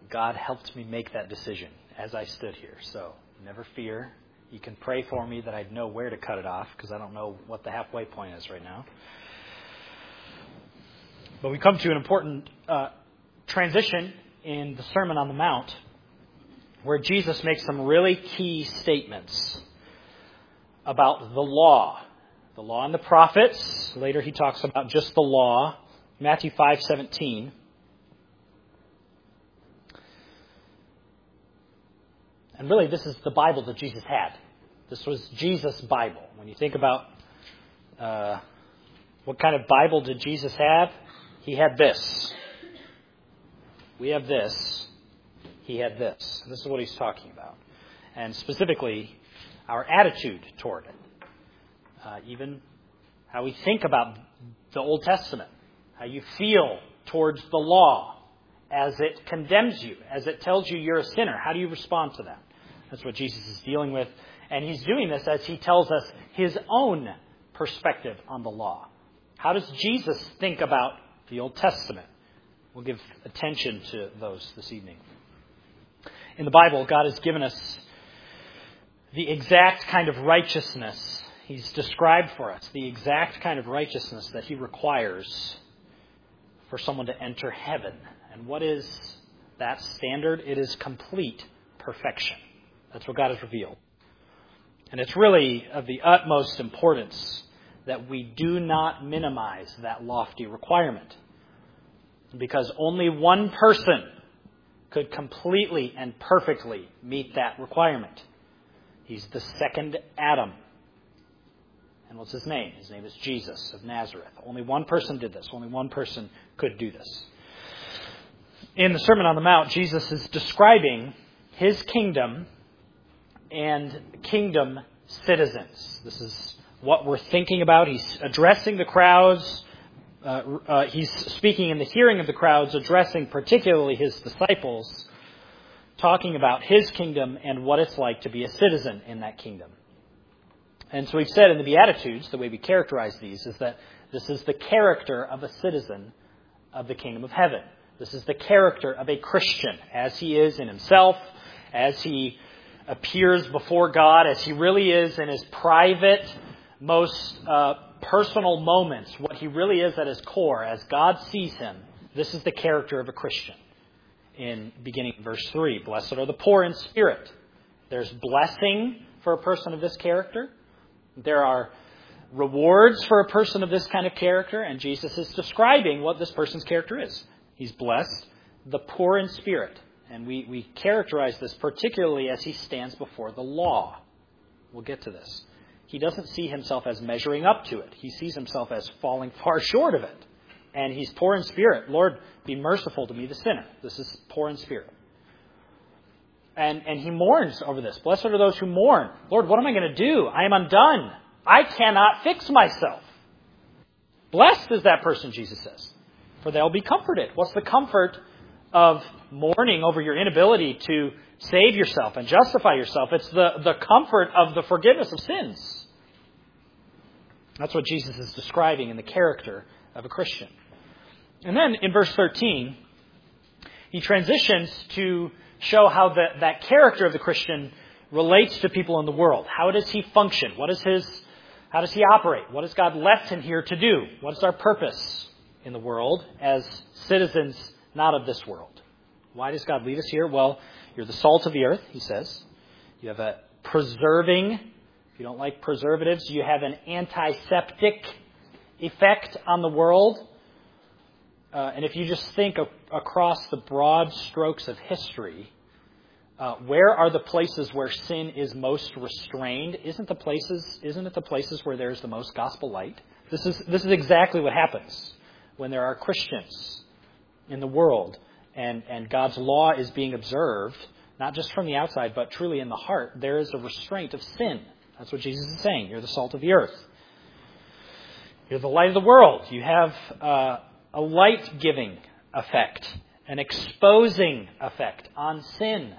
God helped me make that decision as I stood here. So never fear. You can pray for me that I'd know where to cut it off, because I don't know what the halfway point is right now. But we come to an important transition in the Sermon on the Mount, where Jesus makes some really key statements about the law and the prophets. Later he talks about just the law. Matthew 5:17. And really, this is the Bible that Jesus had. This was Jesus' Bible. When you think about what kind of Bible did Jesus have, he had this. We have this. He had this. This is what he's talking about. And specifically, our attitude toward it. Even how we think about the Old Testament. How you feel towards the law as it condemns you, as it tells you you're a sinner. How do you respond to that? That's what Jesus is dealing with. And he's doing this as he tells us his own perspective on the law. How does Jesus think about the Old Testament? We'll give attention to those this evening. In the Bible, God has given us the exact kind of righteousness. He's described for us the exact kind of righteousness that he requires for someone to enter heaven. And what is that standard? It is complete perfection. That's what God has revealed. And it's really of the utmost importance that we do not minimize that lofty requirement. Because only one person could completely and perfectly meet that requirement. He's the second Adam. And what's his name? His name is Jesus of Nazareth. Only one person did this. Only one person could do this. In the Sermon on the Mount, Jesus is describing his kingdom and kingdom citizens. This is what we're thinking about. He's addressing the crowds. He's speaking in the hearing of the crowds, addressing particularly his disciples, talking about his kingdom and what it's like to be a citizen in that kingdom. And so we've said in the Beatitudes, the way we characterize these, is that this is the character of a citizen of the kingdom of heaven. This is the character of a Christian, as he is in himself, as he appears before God, as he really is in his private, most personal moments, what he really is at his core, as God sees him. This is the character of a Christian. In beginning verse 3, blessed are the poor in spirit. There's blessing for a person of this character. There are rewards for a person of this kind of character, and Jesus is describing what this person's character is. He's blessed, the poor in spirit. And we characterize this particularly as he stands before the law. We'll get to this. He doesn't see himself as measuring up to it. He sees himself as falling far short of it. And he's poor in spirit. Lord, be merciful to me, the sinner. This is poor in spirit. And he mourns over this. Blessed are those who mourn. Lord, what am I going to do? I am undone. I cannot fix myself. Blessed is that person, Jesus says, for they'll be comforted. What's the comfort of mourning over your inability to save yourself and justify yourself? It's the comfort of the forgiveness of sins. That's what Jesus is describing in the character of a Christian. And then in verse 13, he transitions to show how that character of the Christian relates to people in the world. How does he function? How does he operate? What has God left him here to do? What is our purpose in the world as citizens not of this world? Why does God leave us here? Well, you're the salt of the earth, he says. You have a preserving. If you don't like preservatives, you have an antiseptic effect on the world. And if you just think across the broad strokes of history, where are the places where sin is most restrained? Isn't it the places where there's the most gospel light? This is exactly what happens when there are Christians in the world and God's law is being observed, not just from the outside, but truly in the heart. There is a restraint of sin. That's what Jesus is saying. You're the salt of the earth. You're the light of the world. You have a light-giving effect, an exposing effect on sin.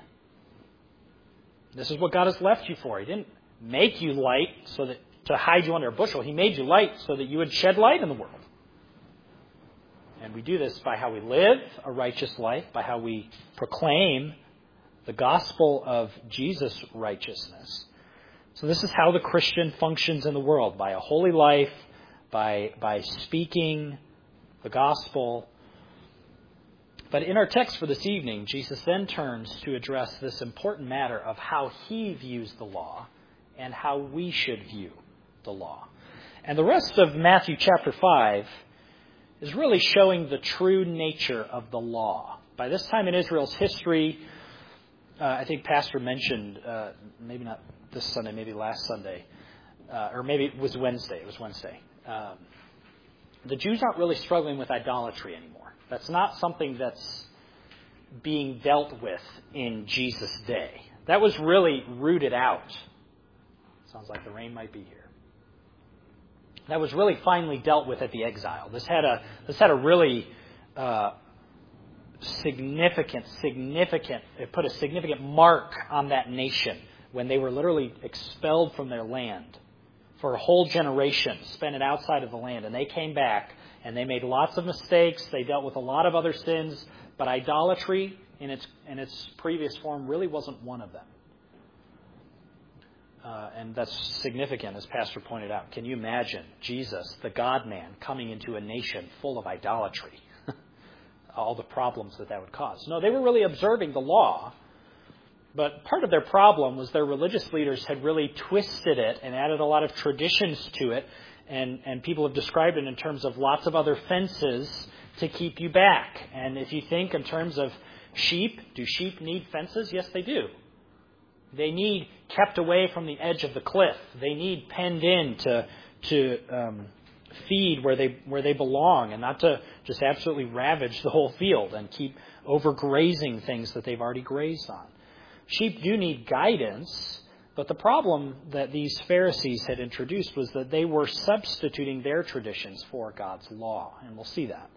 This is what God has left you for. He didn't make you light so that to hide you under a bushel. He made you light so that you would shed light in the world. And we do this by how we live a righteous life, by how we proclaim the gospel of Jesus' righteousness. So this is how the Christian functions in the world, by a holy life, by speaking the gospel. But in our text for this evening, Jesus then turns to address this important matter of how he views the law and how we should view the law. And the rest of Matthew chapter 5 is really showing the true nature of the law. By this time in Israel's history, I think Pastor mentioned, maybe not this Sunday, maybe last Sunday, or maybe it was Wednesday. It was Wednesday. The Jews aren't really struggling with idolatry anymore. That's not something that's being dealt with in Jesus' day. That was really rooted out. Sounds like the rain might be here. That was really finally dealt with at the exile. This had a really significant, it put a significant mark on that nation when they were literally expelled from their land for a whole generation, spent it outside of the land. And they came back and they made lots of mistakes. They dealt with a lot of other sins, but idolatry in its previous form really wasn't one of them. And that's significant, as Pastor pointed out. Can you imagine Jesus, the God-man, coming into a nation full of idolatry? All the problems that would cause. No, they were really observing the law, but part of their problem was their religious leaders had really twisted it and added a lot of traditions to it, and people have described it in terms of lots of other fences to keep you back. And if you think in terms of sheep, do sheep need fences? Yes, they do. They need kept away from the edge of the cliff. They need penned in to feed where they belong, and not to just absolutely ravage the whole field and keep overgrazing things that they've already grazed on. Sheep do need guidance, but the problem that these Pharisees had introduced was that they were substituting their traditions for God's law, and we'll see that.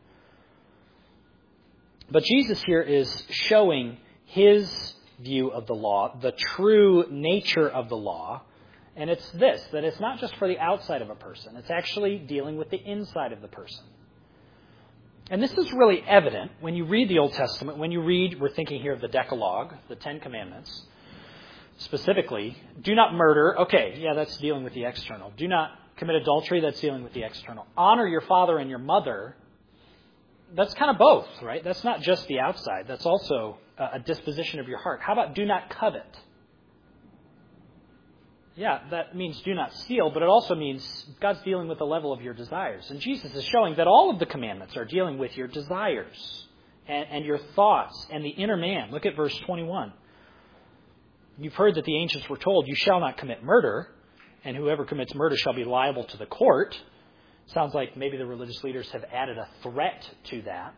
But Jesus here is showing his view of the law, the true nature of the law, and it's this, that it's not just for the outside of a person. It's actually dealing with the inside of the person. And this is really evident when you read the Old Testament. When you read, we're thinking here of the Decalogue, the Ten Commandments. Specifically, do not murder. Okay, yeah, that's dealing with the external. Do not commit adultery. That's dealing with the external. Honor your father and your mother. That's kind of both, right? That's not just the outside. That's also a disposition of your heart. How about do not covet? Yeah, that means do not steal, but it also means God's dealing with the level of your desires. And Jesus is showing that all of the commandments are dealing with your desires and your thoughts and the inner man. Look at verse 21. You've heard that the ancients were told, you shall not commit murder, and whoever commits murder shall be liable to the court. Sounds like maybe the religious leaders have added a threat to that.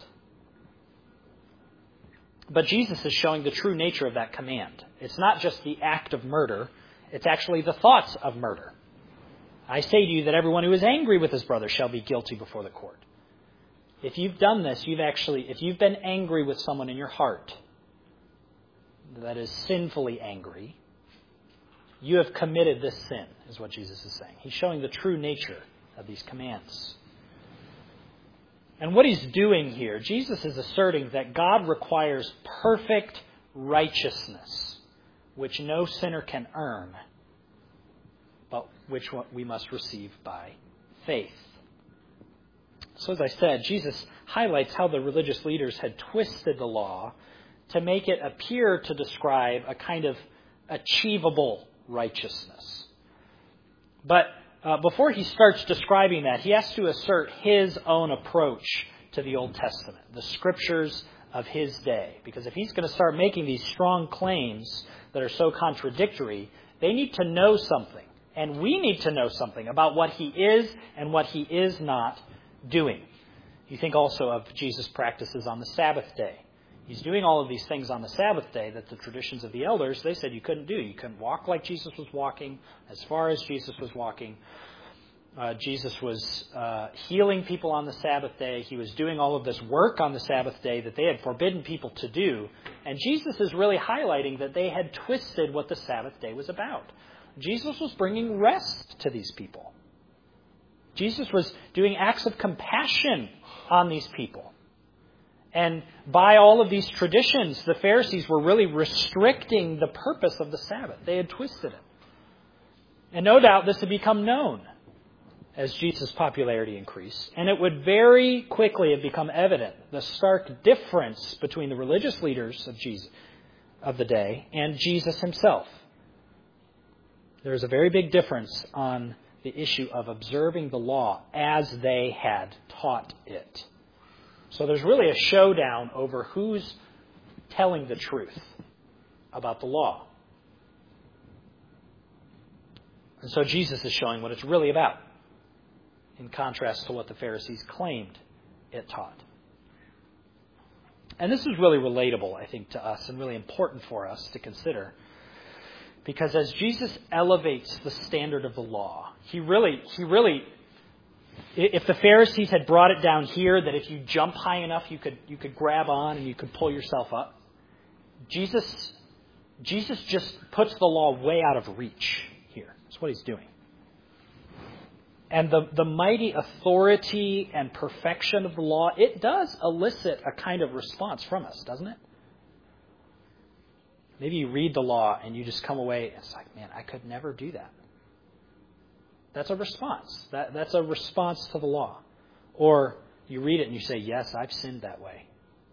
But Jesus is showing the true nature of that command. It's not just the act of murder. It's actually the thoughts of murder. I say to you that everyone who is angry with his brother shall be guilty before the court. If you've done this, if you've been angry with someone in your heart, that is sinfully angry, you have committed this sin, is what Jesus is saying. He's showing the true nature of these commands. And what he's doing here, Jesus is asserting that God requires perfect righteousness, which no sinner can earn, but which we must receive by faith. So as I said, Jesus highlights how the religious leaders had twisted the law to make it appear to describe a kind of achievable righteousness. But before he starts describing that, he has to assert his own approach to the Old Testament, the scriptures of his day. Because if he's going to start making these strong claims that are so contradictory, they need to know something. And we need to know something about what he is and what he is not doing. You think also of Jesus' practices on the Sabbath day. He's doing all of these things on the Sabbath day that the traditions of the elders, they said you couldn't do. You couldn't walk like Jesus was walking, as far as Jesus was walking. Jesus was healing people on the Sabbath day. He was doing all of this work on the Sabbath day that they had forbidden people to do. And Jesus is really highlighting that they had twisted what the Sabbath day was about. Jesus was bringing rest to these people. Jesus was doing acts of compassion on these people. And by all of these traditions, the Pharisees were really restricting the purpose of the Sabbath. They had twisted it. And no doubt this had become known as Jesus' popularity increased. And it would very quickly have become evident the stark difference between the religious leaders of the day and Jesus himself. There's a very big difference on the issue of observing the law as they had taught it. So there's really a showdown over who's telling the truth about the law. And so Jesus is showing what it's really about, in contrast to what the Pharisees claimed it taught. And this is really relatable, I think, to us and really important for us to consider. Because as Jesus elevates the standard of the law, he really, if the Pharisees had brought it down here, that if you jump high enough, you could grab on and you could pull yourself up. Jesus just puts the law way out of reach here. That's what he's doing. And the mighty authority and perfection of the law, it does elicit a kind of response from us, doesn't it? Maybe you read the law and you just come away, it's like, man, I could never do that. That's a response. That's a response to the law. Or you read it and you say, yes, I've sinned that way.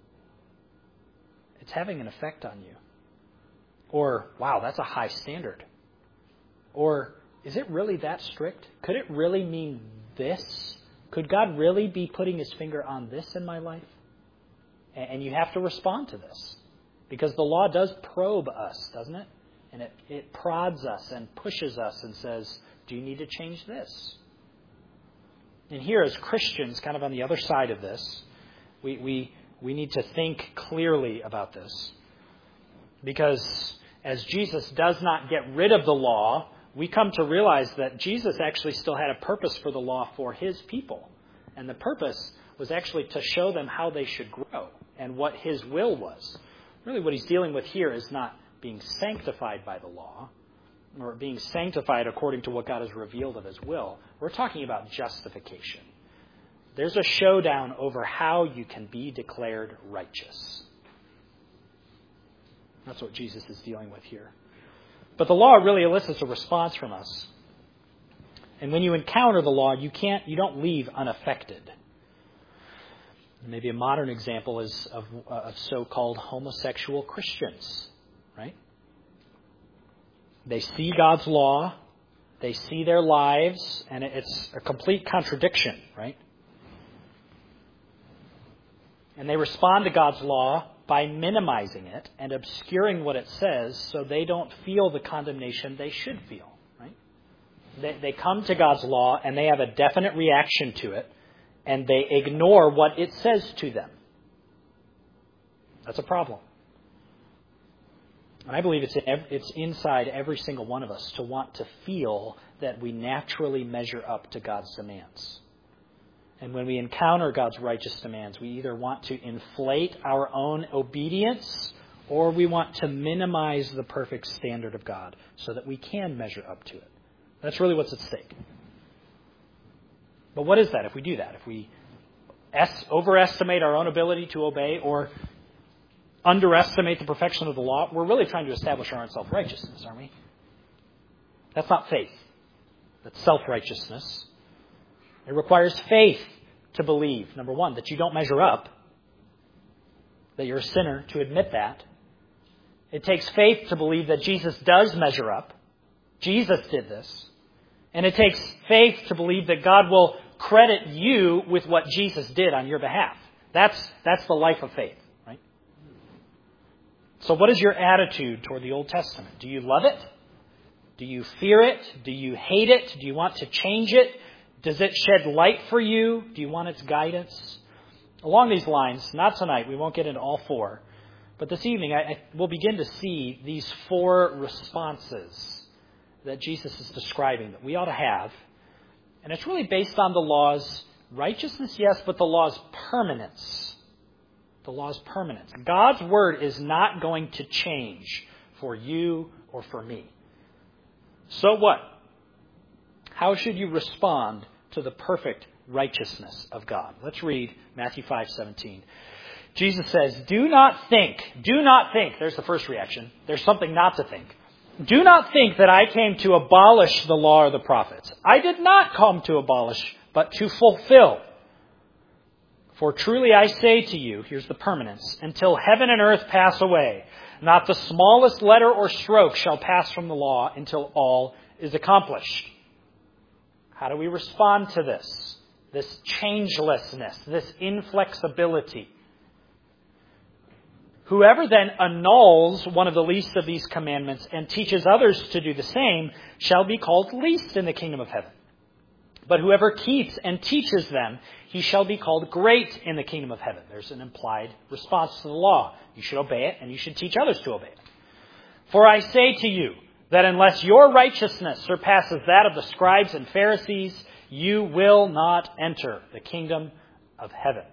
It's having an effect on you. Or, wow, that's a high standard. Or, is it really that strict? Could it really mean this? Could God really be putting his finger on this in my life? And you have to respond to this. Because the law does probe us, doesn't it? And it prods us and pushes us and says, do you need to change this? And here as Christians, kind of on the other side of this, we need to think clearly about this. Because as Jesus does not get rid of the law, we come to realize that Jesus actually still had a purpose for the law for his people. And the purpose was actually to show them how they should grow and what his will was. Really what he's dealing with here is not being sanctified by the law or being sanctified according to what God has revealed of his will. We're talking about justification. There's a showdown over how you can be declared righteous. That's what Jesus is dealing with here. But the law really elicits a response from us. And when you encounter the law, you don't leave unaffected. Maybe a modern example is of so-called homosexual Christians, right? They see God's law, they see their lives, and it's a complete contradiction, right? And they respond to God's law by minimizing it and obscuring what it says so they don't feel the condemnation they should feel, right? They come to God's law and they have a definite reaction to it, and they ignore what it says to them. That's a problem. And I believe it's inside every single one of us to want to feel that we naturally measure up to God's demands. And when we encounter God's righteous demands, we either want to inflate our own obedience or we want to minimize the perfect standard of God so that we can measure up to it. That's really what's at stake. But what is that if we do that? If we overestimate our own ability to obey or underestimate the perfection of the law, we're really trying to establish our own self-righteousness, aren't we? That's not faith. That's self-righteousness. It requires faith to believe, number one, that you don't measure up, that you're a sinner, to admit that. It takes faith to believe that Jesus does measure up. Jesus did this. And it takes faith to believe that God will credit you with what Jesus did on your behalf. That's the life of faith, right? So what is your attitude toward the Old Testament? Do you love it? Do you fear it? Do you hate it? Do you want to change it? Does it shed light for you? Do you want its guidance? Along these lines, not tonight, we won't get into all four, but this evening we'll begin to see these four responses that Jesus is describing that we ought to have. And it's really based on the law's righteousness, yes, but the law's permanence. The law's permanence. God's word is not going to change for you or for me. So what? How should you respond to the perfect righteousness of God? Let's read Matthew 5:17. Jesus says, do not think, there's the first reaction. There's something not to think. Do not think that I came to abolish the law or the prophets. I did not come to abolish, but to fulfill. For truly I say to you, here's the permanence, until heaven and earth pass away, not the smallest letter or stroke shall pass from the law until all is accomplished. How do we respond to this? This changelessness, this inflexibility. Whoever then annuls one of the least of these commandments and teaches others to do the same shall be called least in the kingdom of heaven. But whoever keeps and teaches them, he shall be called great in the kingdom of heaven. There's an implied response to the law. You should obey it, and you should teach others to obey it. For I say to you that unless your righteousness surpasses that of the scribes and Pharisees, you will not enter the kingdom of heaven.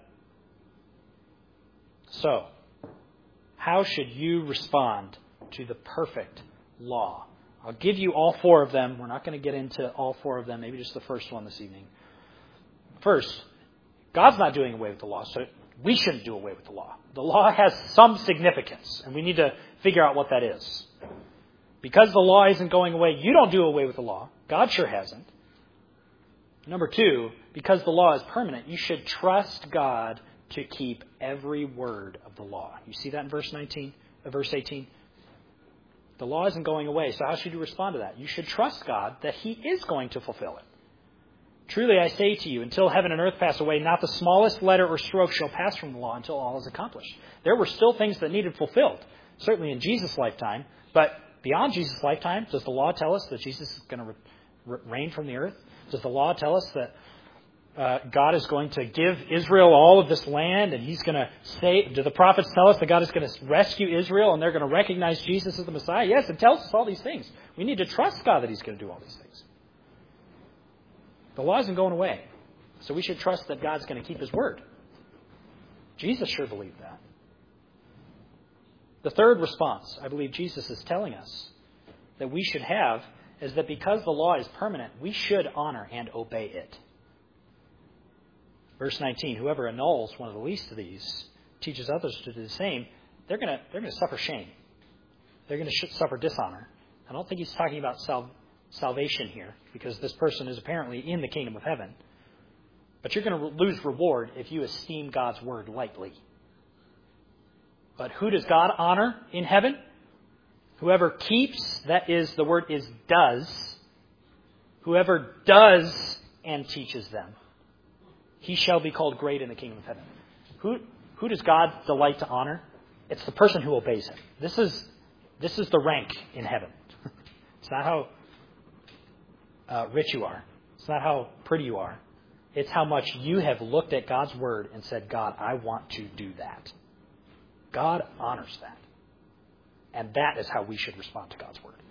So, how should you respond to the perfect law? I'll give you all four of them. We're not going to get into all four of them, maybe just the first one this evening. First, God's not doing away with the law, so we shouldn't do away with the law. The law has some significance, and we need to figure out what that is. Because the law isn't going away, you don't do away with the law. God sure hasn't. Number two, because the law is permanent, you should trust God to keep every word of the law. You see that in verse 18? The law isn't going away, so how should you respond to that? You should trust God that He is going to fulfill it. Truly I say to you, until heaven and earth pass away, not the smallest letter or stroke shall pass from the law until all is accomplished. There were still things that needed fulfilled, certainly in Jesus' lifetime, but beyond Jesus' lifetime, does the law tell us that Jesus is going to reign from the earth? Does the law tell us that God is going to give Israel all of this land, and He's going to say, do the prophets tell us that God is going to rescue Israel and they're going to recognize Jesus as the Messiah? Yes, it tells us all these things. We need to trust God that He's going to do all these things. The law isn't going away, so we should trust that God's going to keep His word. Jesus sure believed that. The third response, I believe Jesus is telling us that we should have, is that because the law is permanent, we should honor and obey it. Verse 19, whoever annuls one of the least of these, teaches others to do the same, they're going to suffer shame. They're going to suffer dishonor. I don't think he's talking about salvation here, because this person is apparently in the kingdom of heaven. But you're going to lose reward if you esteem God's word lightly. But who does God honor in heaven? Whoever keeps, that is, the word is does. Whoever does and teaches them, he shall be called great in the kingdom of heaven. Who does God delight to honor? It's the person who obeys Him. This is the rank in heaven. It's not how rich you are. It's not how pretty you are. It's how much you have looked at God's word and said, God, I want to do that. God honors that. And that is how we should respond to God's word.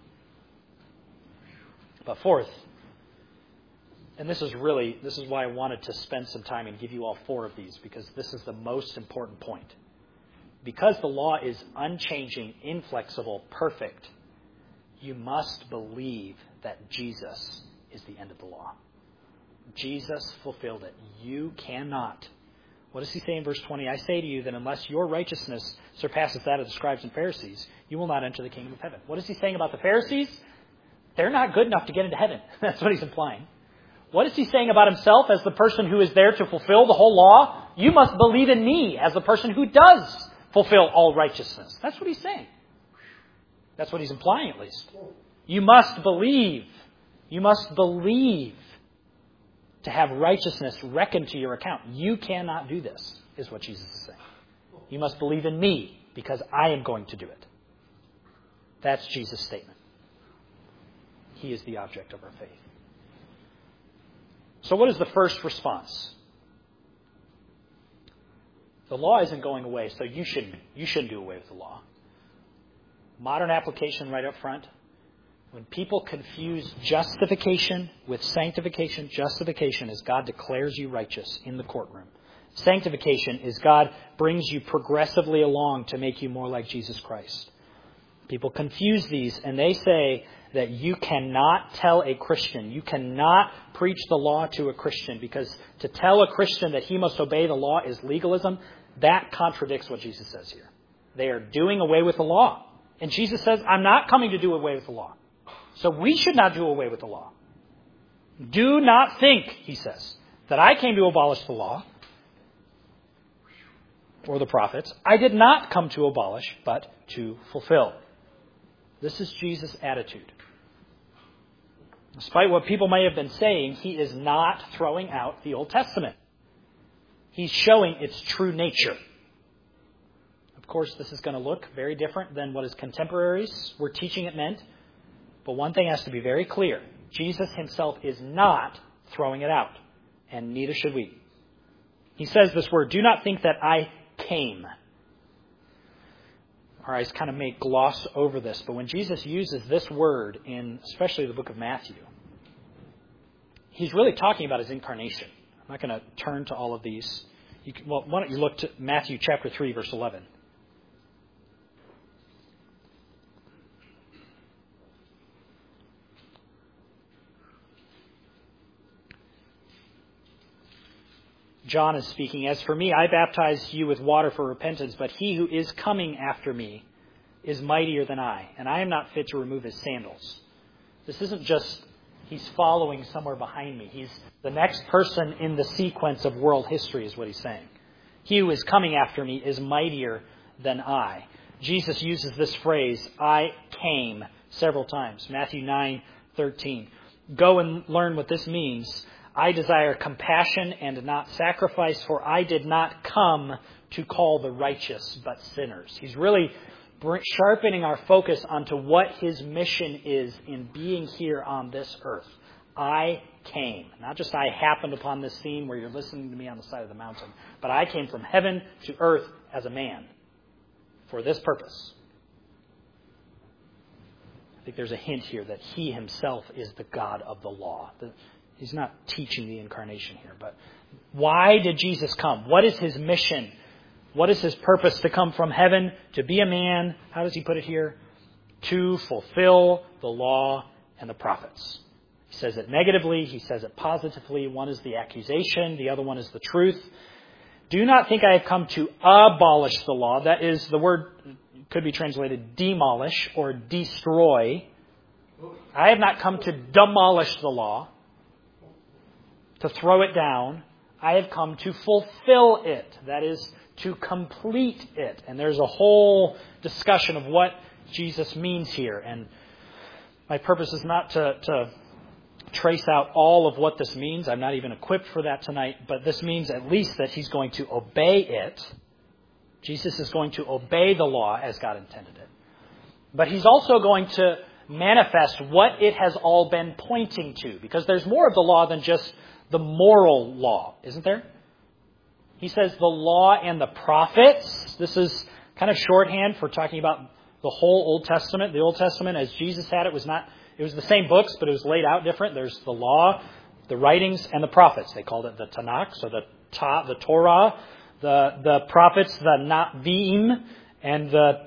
But fourth, and this is why I wanted to spend some time and give you all four of these, because this is the most important point. Because the law is unchanging, inflexible, perfect, you must believe that Jesus is the end of the law. Jesus fulfilled it. You cannot. What does He say in verse 20? I say to you that unless your righteousness surpasses that of the scribes and Pharisees, you will not enter the kingdom of heaven. What is He saying about the Pharisees? They're not good enough to get into heaven. That's what He's implying. What is He saying about Himself as the person who is there to fulfill the whole law? You must believe in me as the person who does fulfill all righteousness. That's what He's saying. That's what He's implying, at least. You must believe. You must believe to have righteousness reckoned to your account. You cannot do this, is what Jesus is saying. You must believe in me because I am going to do it. That's Jesus' statement. He is the object of our faith. So what is the first response? The law isn't going away, so you shouldn't do away with the law. Modern application right up front. When people confuse justification with sanctification, justification is God declares you righteous in the courtroom. Sanctification is God brings you progressively along to make you more like Jesus Christ. People confuse these, and they say that you cannot tell a Christian, you cannot preach the law to a Christian, because to tell a Christian that he must obey the law is legalism. That contradicts what Jesus says here. They are doing away with the law. And Jesus says, I'm not coming to do away with the law. So we should not do away with the law. Do not think, he says, that I came to abolish the law or the prophets. I did not come to abolish, but to fulfill. This is Jesus' attitude. Despite what people may have been saying, he is not throwing out the Old Testament. He's showing its true nature. Of course, this is going to look very different than what his contemporaries were teaching it meant. But one thing has to be very clear. Jesus himself is not throwing it out. And neither should we. He says this word, do not think that I came. Our eyes kind of may gloss over this. But when Jesus uses this word in especially the book of Matthew, he's really talking about his incarnation. I'm not going to turn to all of these. Why don't you look to Matthew chapter 3, verse 11. John is speaking, as for me, I baptize you with water for repentance, but he who is coming after me is mightier than I, and I am not fit to remove his sandals. This isn't just he's following somewhere behind me. He's the next person in the sequence of world history is what he's saying. He who is coming after me is mightier than I. Jesus uses this phrase, I came, several times. Matthew 9:13. Go and learn what this means. I desire compassion and not sacrifice, for I did not come to call the righteous but sinners. He's really sharpening our focus onto what his mission is in being here on this earth. I came. Not just I happened upon this scene where you're listening to me on the side of the mountain, but I came from heaven to earth as a man for this purpose. I think there's a hint here that he himself is the God of the law. He's not teaching the incarnation here, but why did Jesus come? What is his mission? What is his purpose to come from heaven, to be a man? How does he put it here? To fulfill the law and the prophets. He says it negatively. He says it positively. One is the accusation. The other one is the truth. Do not think I have come to abolish the law. That is, the word could be translated demolish or destroy. I have not come to demolish the law, to throw it down. I have come to fulfill it. That is, to complete it. And there's a whole discussion of what Jesus means here. And my purpose is not to trace out all of what this means. I'm not even equipped for that tonight. But this means at least that he's going to obey it. Jesus is going to obey the law as God intended it. But he's also going to manifest what it has all been pointing to. Because there's more of the law than just the moral law, isn't there? He says the law and the prophets. This is kind of shorthand for talking about the whole Old Testament. The Old Testament, as Jesus had it, was the same books, but it was laid out different. There's the law, the writings, and the prophets. They called it the Tanakh, so the Torah, the prophets, the Na'vim, and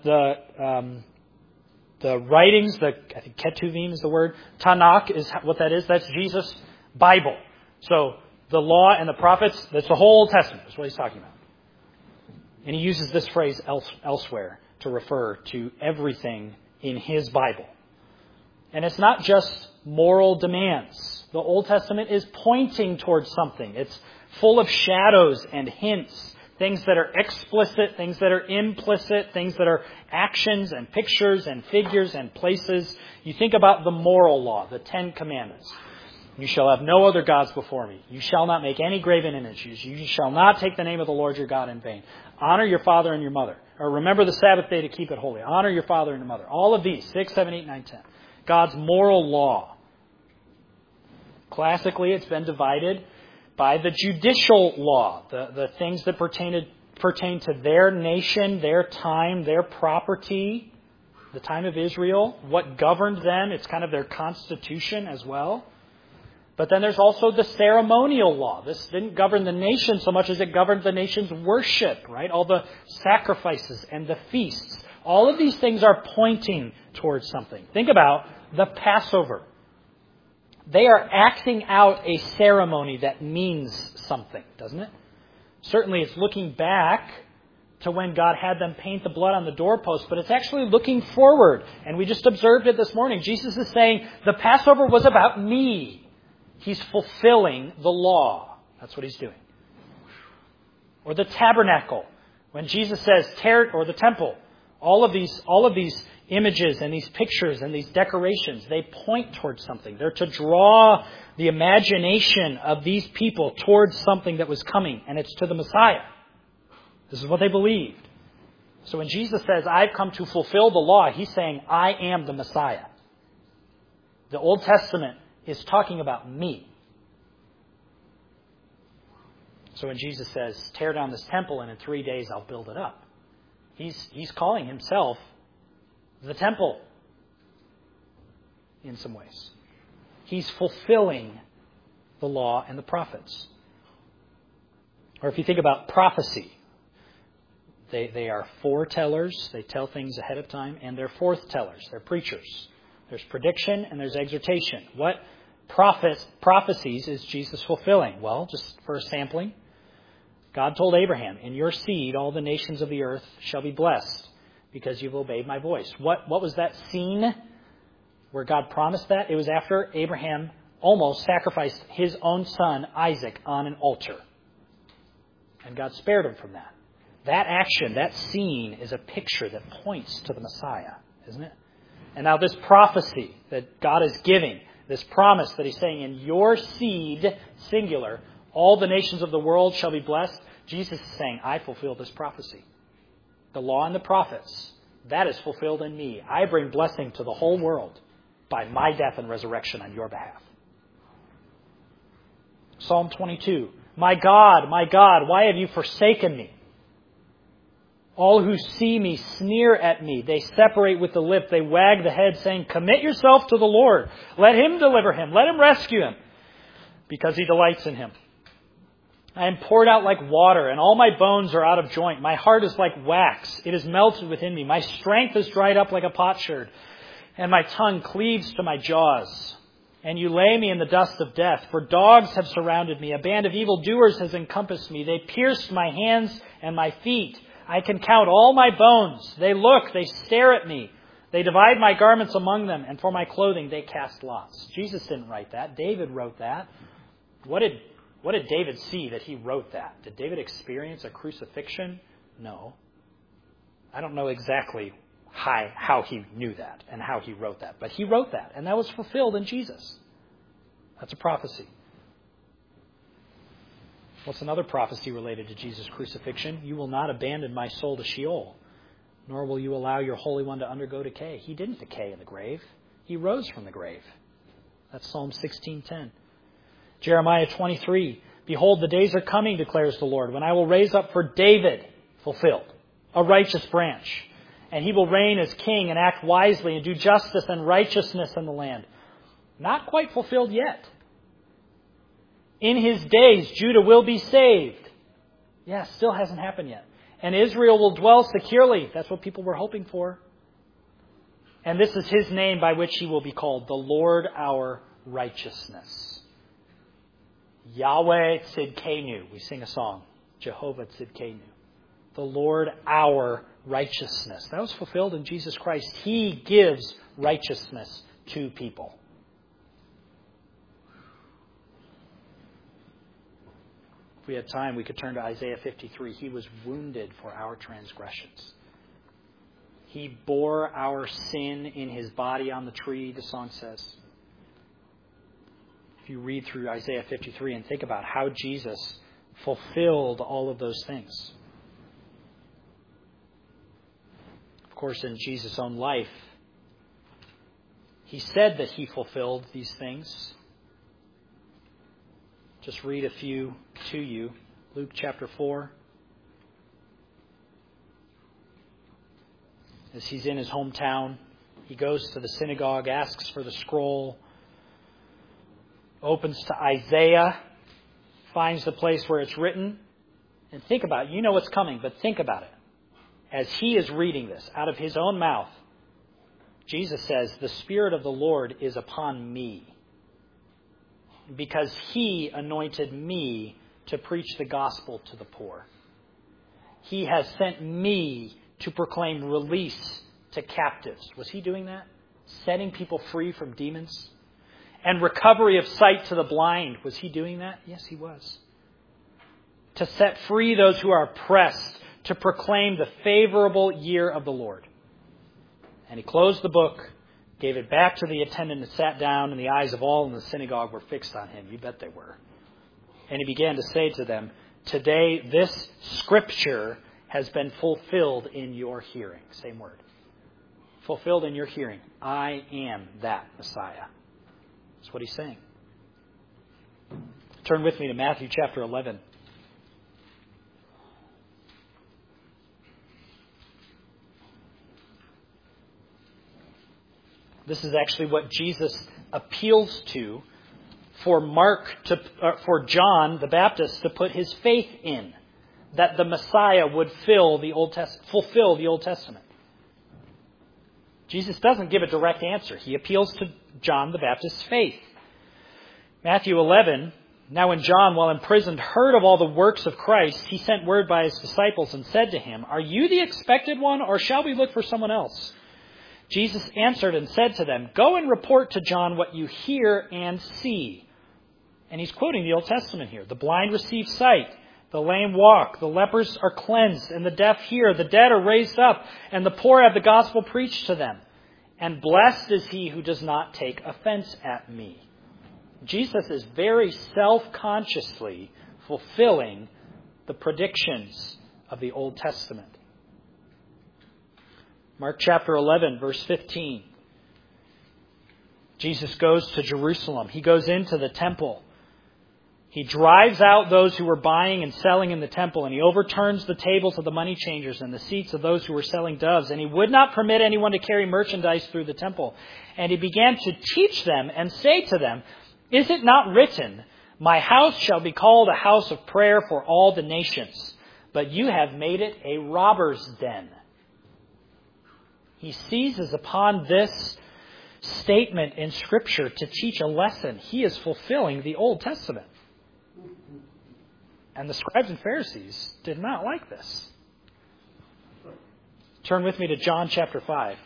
the writings. I think Ketuvim is the word. Tanakh is what that is. That's Jesus' Bible. So the law and the prophets, that's the whole Old Testament. That's what he's talking about. And he uses this phrase elsewhere to refer to everything in his Bible. And it's not just moral demands. The Old Testament is pointing towards something. It's full of shadows and hints, things that are explicit, things that are implicit, things that are actions and pictures and figures and places. You think about the moral law, the 10 Commandments. You shall have no other gods before me. You shall not make any graven images. You shall not take the name of the Lord your God in vain. Honor your father and your mother. Or remember the Sabbath day to keep it holy. Honor your father and your mother. All of these, 6, 7, 8, 9, 10. God's moral law. Classically, it's been divided by the judicial law. The things that pertain to their nation, their time, their property. The time of Israel. What governed them. It's kind of their constitution as well. But then there's also the ceremonial law. This didn't govern the nation so much as it governed the nation's worship, right? All the sacrifices and the feasts. All of these things are pointing towards something. Think about the Passover. They are acting out a ceremony that means something, doesn't it? Certainly it's looking back to when God had them paint the blood on the doorpost, but it's actually looking forward. And we just observed it this morning. Jesus is saying, the Passover was about me. He's fulfilling the law. That's what he's doing. Or the tabernacle. When Jesus says, or the temple, all of these images and these pictures and these decorations, they point towards something. They're to draw the imagination of these people towards something that was coming, and it's to the Messiah. This is what they believed. So when Jesus says, I've come to fulfill the law, he's saying, I am the Messiah. The Old Testament is talking about me. So when Jesus says, tear down this temple and in 3 days I'll build it up, he's calling himself the temple in some ways. He's fulfilling the law and the prophets. Or if you think about prophecy, they are foretellers. They tell things ahead of time. And they're forthtellers. They're preachers. There's prediction and there's exhortation. What prophecies is Jesus fulfilling? Well, just for a sampling, God told Abraham, in your seed all the nations of the earth shall be blessed because you've obeyed my voice. What was that scene where God promised that? It was after Abraham almost sacrificed his own son, Isaac, on an altar. And God spared him from that. That action, that scene, is a picture that points to the Messiah, isn't it? And now this prophecy that God is giving, this promise that he's saying, in your seed, singular, all the nations of the world shall be blessed. Jesus is saying, I fulfill this prophecy. The law and the prophets, that is fulfilled in me. I bring blessing to the whole world by my death and resurrection on your behalf. Psalm 22, my God, why have you forsaken me? All who see me sneer at me. They separate with the lip. They wag the head, saying, commit yourself to the Lord. Let him deliver him. Let him rescue him, because he delights in him. I am poured out like water, and all my bones are out of joint. My heart is like wax. It is melted within me. My strength is dried up like a potsherd, and my tongue cleaves to my jaws. And you lay me in the dust of death, for dogs have surrounded me. A band of evildoers has encompassed me. They pierced my hands and my feet. I can count all my bones. They look, they stare at me. They divide my garments among them, and for my clothing they cast lots. Jesus didn't write that. David wrote that. What did David see that he wrote that? Did David experience a crucifixion? No. I don't know exactly how he knew that and how he wrote that. But he wrote that, and that was fulfilled in Jesus. That's a prophecy. What's another prophecy related to Jesus' crucifixion? You will not abandon my soul to Sheol, nor will you allow your Holy One to undergo decay. He didn't decay in the grave. He rose from the grave. That's Psalm 16:10. Jeremiah 23, behold, the days are coming, declares the Lord, when I will raise up for David, fulfilled, a righteous branch. And he will reign as king and act wisely and do justice and righteousness in the land. Not quite fulfilled yet. In his days, Judah will be saved. Yes, still hasn't happened yet. And Israel will dwell securely. That's what people were hoping for. And this is his name by which he will be called, the Lord our righteousness. Yahweh Tzidkenu. We sing a song. Jehovah Tzidkenu. The Lord our righteousness. That was fulfilled in Jesus Christ. He gives righteousness to people. If we had time, we could turn to Isaiah 53. He was wounded for our transgressions. He bore our sin in his body on the tree, the song says. If you read through Isaiah 53 and think about how Jesus fulfilled all of those things. Of course, in Jesus' own life, he said that he fulfilled these things. Just read a few to you. Luke chapter 4. As he's in his hometown, he goes to the synagogue, asks for the scroll, opens to Isaiah, finds the place where it's written, and think about it. You know what's coming, but think about it. As he is reading this out of his own mouth, Jesus says, the Spirit of the Lord is upon me, because he anointed me to preach the gospel to the poor. He has sent me to proclaim release to captives. Was he doing that? Setting people free from demons? And recovery of sight to the blind. Was he doing that? Yes, he was. To set free those who are oppressed. To proclaim the favorable year of the Lord. And he closed the book, gave it back to the attendant, and sat down, and the eyes of all in the synagogue were fixed on him. You bet they were. And he began to say to them, today this scripture has been fulfilled in your hearing. Same word. Fulfilled in your hearing. I am that Messiah. That's what he's saying. Turn with me to Matthew chapter 11. This is actually what Jesus appeals to for John the Baptist to put his faith in, that the Messiah would fulfill the Old Testament. Jesus doesn't give a direct answer. He appeals to John the Baptist's faith. Matthew 11, now when John, while imprisoned, heard of all the works of Christ, he sent word by his disciples and said to him, are you the expected one, or shall we look for someone else? Jesus answered and said to them, go and report to John what you hear and see. And he's quoting the Old Testament here. The blind receive sight, the lame walk, the lepers are cleansed, and the deaf hear, the dead are raised up, and the poor have the gospel preached to them. And blessed is he who does not take offense at me. Jesus is very self-consciously fulfilling the predictions of the Old Testament. Mark chapter 11, verse 15. Jesus goes to Jerusalem. He goes into the temple. He drives out those who were buying and selling in the temple, and he overturns the tables of the money changers and the seats of those who were selling doves. And he would not permit anyone to carry merchandise through the temple. And he began to teach them and say to them, is it not written, my house shall be called a house of prayer for all the nations, but you have made it a robber's den. He seizes upon this statement in Scripture to teach a lesson. He is fulfilling the Old Testament. And the scribes and Pharisees did not like this. Turn with me to John chapter 5.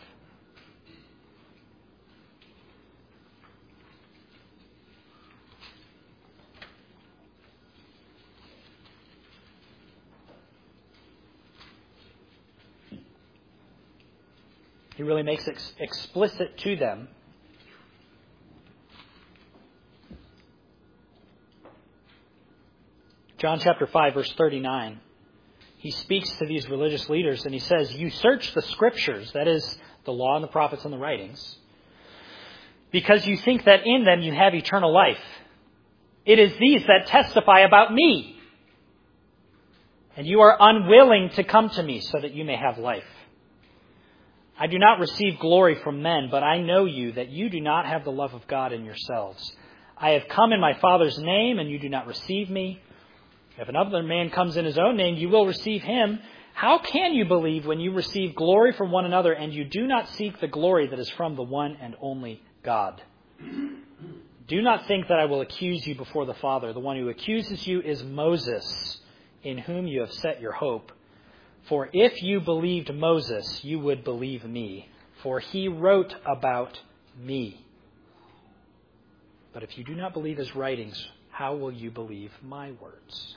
He really makes it explicit to them. John chapter 5, verse 39. He speaks to these religious leaders and he says, you search the Scriptures, that is, the law and the prophets and the writings, because you think that in them you have eternal life. It is these that testify about me. And you are unwilling to come to me so that you may have life. I do not receive glory from men, but I know you, that you do not have the love of God in yourselves. I have come in my Father's name, and you do not receive me. If another man comes in his own name, you will receive him. How can you believe when you receive glory from one another, and you do not seek the glory that is from the one and only God? Do not think that I will accuse you before the Father. The one who accuses you is Moses, in whom you have set your hope. For if you believed Moses, you would believe me, for he wrote about me. But if you do not believe his writings, how will you believe my words?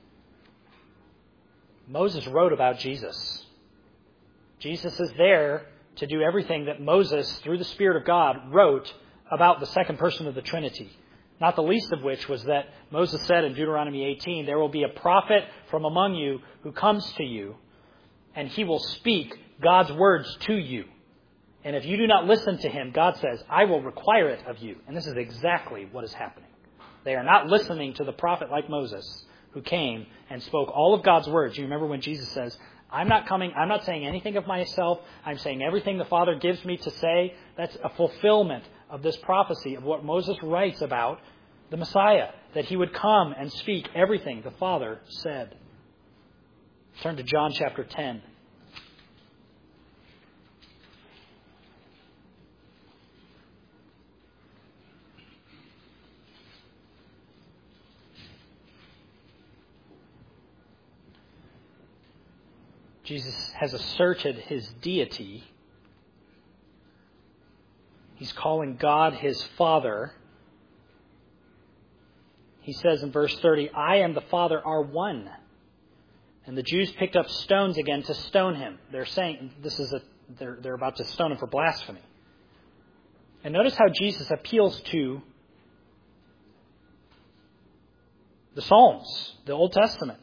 Moses wrote about Jesus. Jesus is there to do everything that Moses, through the Spirit of God, wrote about the second person of the Trinity. Not the least of which was that Moses said in Deuteronomy 18, there will be a prophet from among you who comes to you, and he will speak God's words to you. And if you do not listen to him, God says, I will require it of you. And this is exactly what is happening. They are not listening to the prophet like Moses, who came and spoke all of God's words. You remember when Jesus says, I'm not saying anything of myself. I'm saying everything the Father gives me to say. That's a fulfillment of this prophecy of what Moses writes about the Messiah, that he would come and speak everything the Father said. Turn to John chapter 10. Jesus has asserted his deity. He's calling God his Father. He says in verse 30, I and the Father are one. And the Jews picked up stones again to stone him. They're saying they're about to stone him for blasphemy. And notice how Jesus appeals to the Psalms, the Old Testament.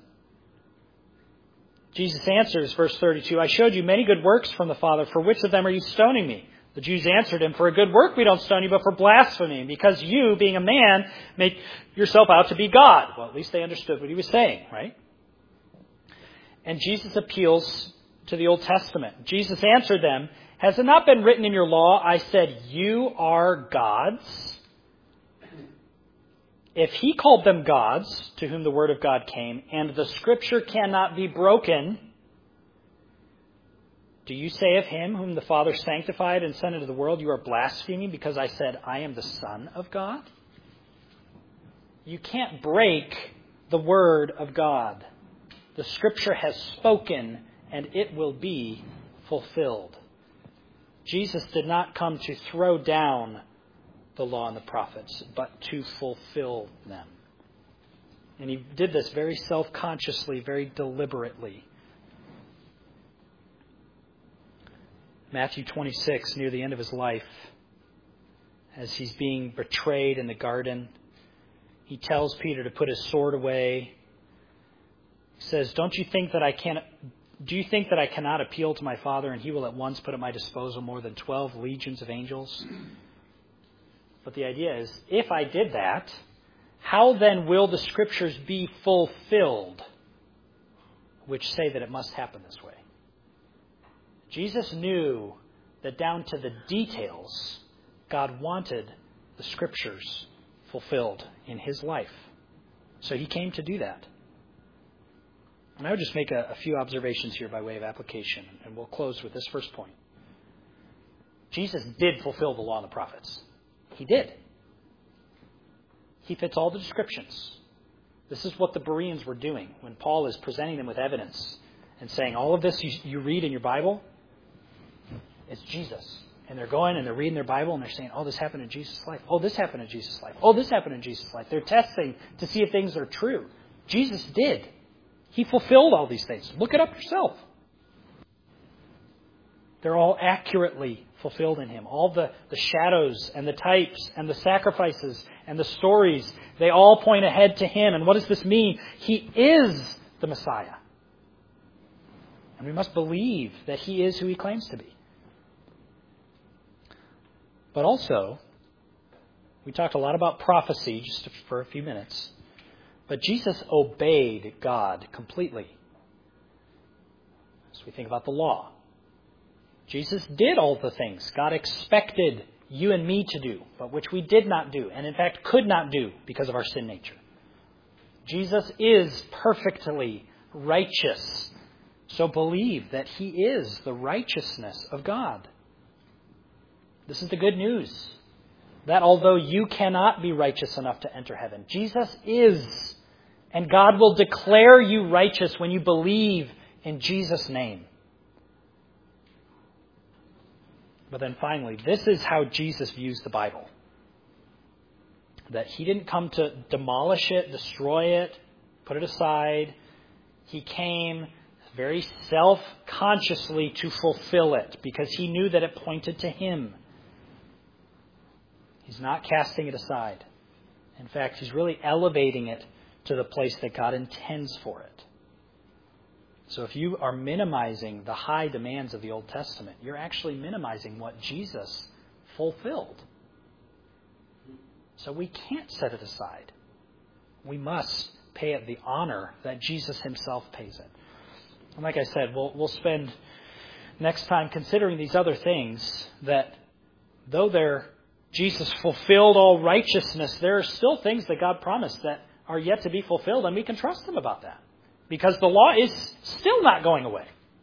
Jesus answers, verse 32, I showed you many good works from the Father. For which of them are you stoning me? The Jews answered him, for a good work we don't stone you, but for blasphemy, because you, being a man, make yourself out to be God. Well, at least they understood what he was saying, right? And Jesus appeals to the Old Testament. Jesus answered them, has it not been written in your law, I said, you are gods? If he called them gods, to whom the word of God came, and the scripture cannot be broken, do you say of him whom the Father sanctified and sent into the world, you are blaspheming because I said, I am the Son of God? You can't break the word of God. The scripture has spoken and it will be fulfilled. Jesus did not come to throw down the law and the prophets, but to fulfill them. And he did this very self-consciously, very deliberately. Matthew 26, near the end of his life, as he's being betrayed in the garden, he tells Peter to put his sword away. He says, do you think that I cannot appeal to my Father and he will at once put at my disposal more than 12 legions of angels? But the idea is, if I did that, how then will the scriptures be fulfilled, which say that it must happen this way? Jesus knew that down to the details, God wanted the scriptures fulfilled in his life. So he came to do that. And I would just make a few observations here by way of application, and we'll close with this first point. Jesus did fulfill the law and the prophets. He did. He fits all the descriptions. This is what the Bereans were doing when Paul is presenting them with evidence and saying, all of this you read in your Bible, it's Jesus. And they're going and they're reading their Bible and they're saying, oh, this happened in Jesus' life. Oh, this happened in Jesus' life. Oh, this happened in Jesus' life. They're testing to see if things are true. Jesus did. He fulfilled all these things. Look it up yourself. They're all accurately fulfilled in him. All the shadows and the types and the sacrifices and the stories, they all point ahead to him. And what does this mean? He is the Messiah. And we must believe that he is who he claims to be. But also, we talked a lot about prophecy just for a few minutes. But Jesus obeyed God completely. As we think about the law, Jesus did all the things God expected you and me to do, but which we did not do, and in fact could not do because of our sin nature. Jesus is perfectly righteous. So believe that he is the righteousness of God. This is the good news. That although you cannot be righteous enough to enter heaven, Jesus is. And God will declare you righteous when you believe in Jesus' name. But then finally, this is how Jesus views the Bible. That he didn't come to demolish it, destroy it, put it aside. He came very self-consciously to fulfill it because he knew that it pointed to him. He's not casting it aside. In fact, he's really elevating it to the place that God intends for it. So if you are minimizing the high demands of the Old Testament, you're actually minimizing what Jesus fulfilled. So we can't set it aside. We must pay it the honor that Jesus himself pays it. And like I said, we'll spend next time considering these other things that though Jesus fulfilled all righteousness, there are still things that God promised that are yet to be fulfilled, and we can trust him about that. Because the law is still not going away.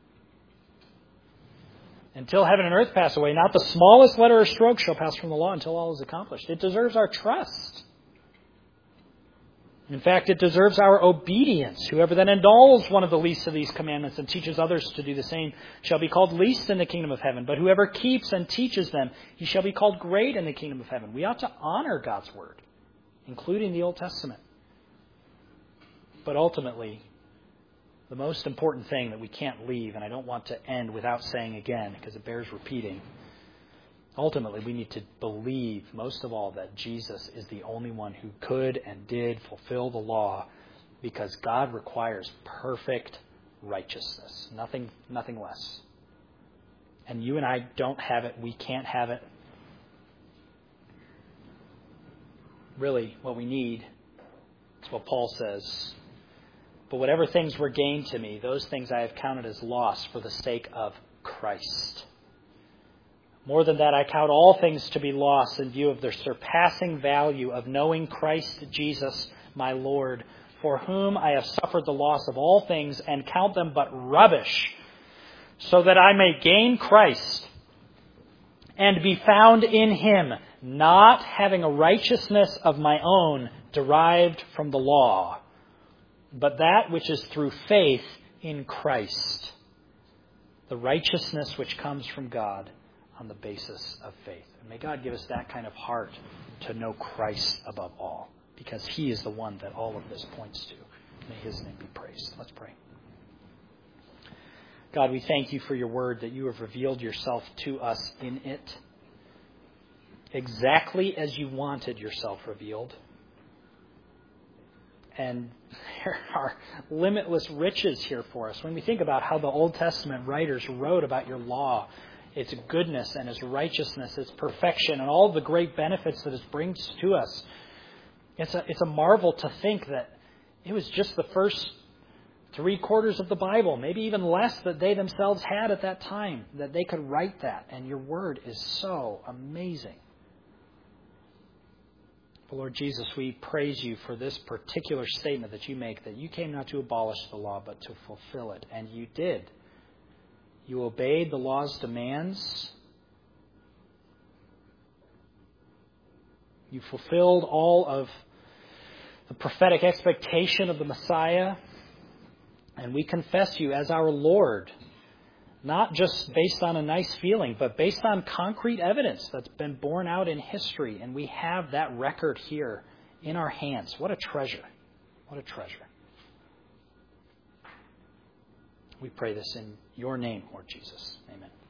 Until heaven and earth pass away, not the smallest letter or stroke shall pass from the law until all is accomplished. It deserves our trust. In fact, it deserves our obedience. Whoever then annuls one of the least of these commandments and teaches others to do the same shall be called least in the kingdom of heaven. But whoever keeps and teaches them, he shall be called great in the kingdom of heaven. We ought to honor God's word, including the Old Testament. But ultimately, the most important thing that we can't leave, and I don't want to end without saying again because it bears repeating, ultimately, we need to believe, most of all, that Jesus is the only one who could and did fulfill the law, because God requires perfect righteousness, nothing less. And you and I don't have it. We can't have it. Really, what we need is what Paul says. But whatever things were gained to me, those things I have counted as loss for the sake of Christ. More than that, I count all things to be lost in view of the surpassing value of knowing Christ Jesus, my Lord, for whom I have suffered the loss of all things and count them but rubbish, so that I may gain Christ and be found in Him, not having a righteousness of my own derived from the law, but that which is through faith in Christ, the righteousness which comes from God on the basis of faith. And may God give us that kind of heart to know Christ above all, because He is the one that all of this points to. May His name be praised. Let's pray. God, we thank You for Your word, that You have revealed Yourself to us in it, exactly as You wanted Yourself revealed. And there are limitless riches here for us. When we think about how the Old Testament writers wrote about Your law, its goodness and its righteousness, its perfection, and all the great benefits that it brings to us, it's a marvel to think that it was just the first 3/4 of the Bible, maybe even less, that they themselves had at that time, that they could write that. And Your word is so amazing. But Lord Jesus, we praise You for this particular statement that You make, that You came not to abolish the law, but to fulfill it. And You did. You obeyed the law's demands. You fulfilled all of the prophetic expectation of the Messiah. And we confess You as our Lord, not just based on a nice feeling, but based on concrete evidence that's been borne out in history. And we have that record here in our hands. What a treasure. What a treasure. We pray this in Your name, Lord Jesus. Amen.